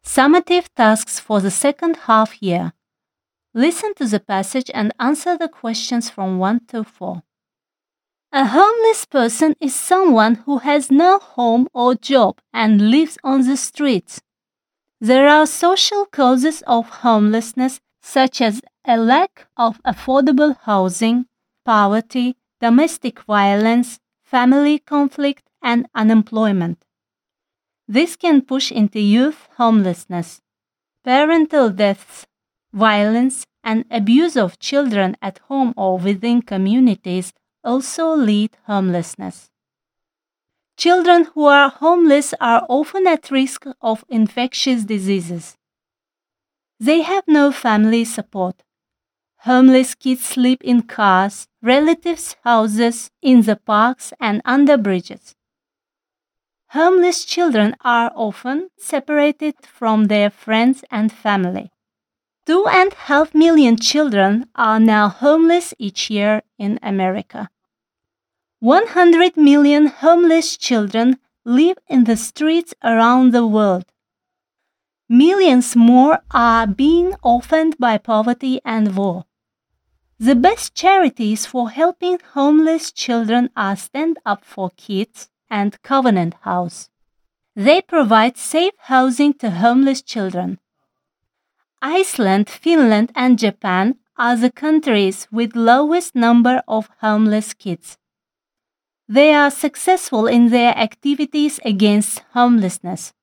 Summative tasks for the second half year. Listen to the passage and answer the questions from 1 to 4. A homeless person is someone who has no home or job and lives on the streets. There are social causes of homelessness such as a lack of affordable housing, poverty, domestic violence, family conflict, and unemployment. This can push into youth homelessness. Parental deaths, violence, and abuse of children at home or within communities also lead homelessness. Children who are homeless are often at risk of infectious diseases. They have no family support. Homeless kids sleep in cars, relatives' houses, in the parks, and under bridges. Homeless children are often separated from their friends and family. 2.5 million children are now homeless each year in America. 100 million homeless children live in the streets around the world. Millions more are being orphaned by poverty and war. The best charities for helping homeless children are Stand Up for Kids and Covenant House. They provide safe housing to homeless children. Iceland, Finland, and Japan are the countries with lowest number of homeless kids. They are successful in their activities against homelessness.